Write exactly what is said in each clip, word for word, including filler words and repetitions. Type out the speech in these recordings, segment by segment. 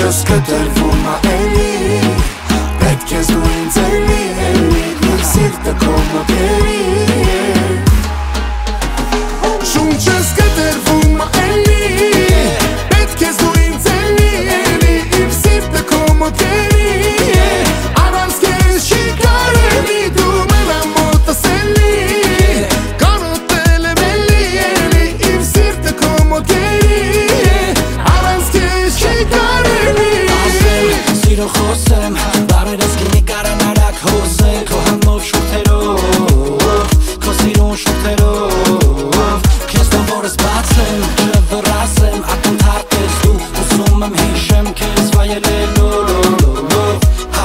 չես կտրվում էլի, պետք ես դու ինձ էլի, էլի, իմ սիրտը քո մոքերի Շուն չես կտրվում էլի, պետք ես դու ինձ էլի, էլի, իմ սիրտը քո մոքերի Առանց քեզ չի կարելի դու մենա մոտս էլի Կանոտել եմ էլի, էլի, իմ սիրտը քո մոքերի Առանց քեզ չի կարելի Սիրո խոսեմ, բարերս գինի կարան արագ հոսել Քո համով շուրթերով, քո սիրուն շուրթերով Քեզ դամորս բացեմ, չվռասեմ, ակնթարթ ես դու Ուսում եմ հիշեմ քեզ վայելելով, հա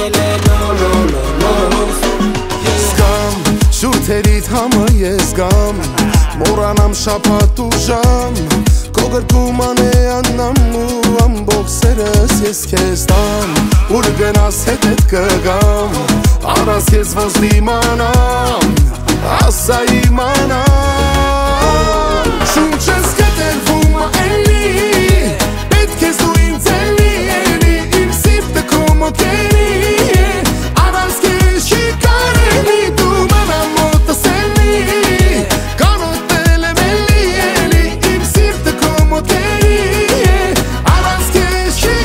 վայելելով Զգամ, շուրթերիդ համը ես գամ, մորանամ շապատ ու ժամ Քո գրկում անեանամ ու ամբողջ սերս ես քեզ տամ Ուր գնաս հետդ կգամ, առանց քեզ ոնց դիմանամ, ասա իմանամ Շուն չես կտրվում էլի, պետք ես դու ինձ էլի, էլի, իմ սիրտը քո մոքերի Առանց քեզ չի կարելի դու մենա մոտս էլի Կանոտել եմ էլի, էլի, իմ սիրտը քո մոքերի Առանց քեզ չի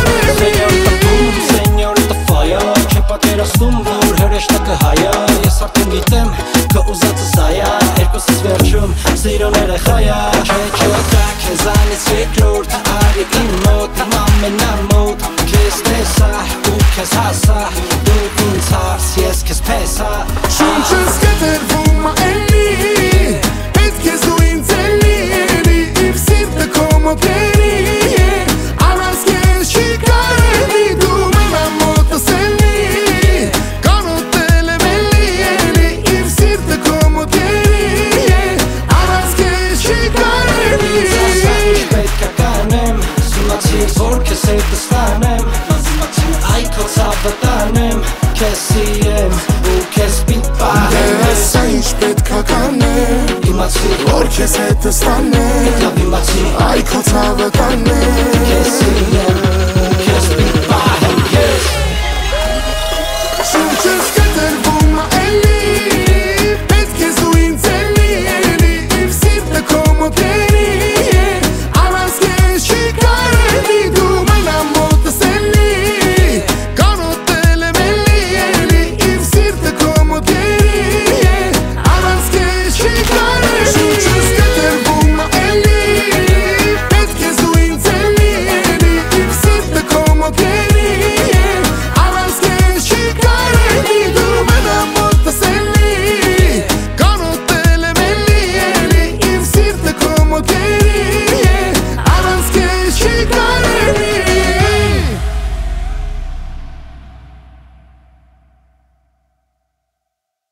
կարելի Սենյորիտա ֆայա, չէ պատերաստում, որ հրեշտակը հայա Ես արդեն գիտեմ, քո ուզածը զայա, երկուսս վերջում, սիրոն երեխայա Չէ չէ դա քեզանից երկրորդ, արի իմ մոտ, իմ ամենամոտ Քեզ տեսա, ու քեզ հասա, դու ինձ հարս, ես քեզ փեսա Շուն չես կտրվում էլի, պետք ես դու ինձ էլի, էլի, իմ սիրտը քո մոքերի Առանց քեզ չի կարելի դու մենա մոտս էլի Կանոտել եմ էլի, էլի, իմ սիրտը քո մոքերի Առանց քեզ չի կարելի Պետք է կանեմ, սիմացիր, որ քեզ հետը ստանեմ Այ քո ցավը տանեմ, քեզ սիրեմ ու քեզ պիտ պահեմ Ասա ինչ պետք է կանեմ, Իմացիր, որ քեզ հետը ստանեմ լավ իմացիր, Այ քո ցավը տանեմ քեզ սիրեմ ու քեզ պիտ պահեմ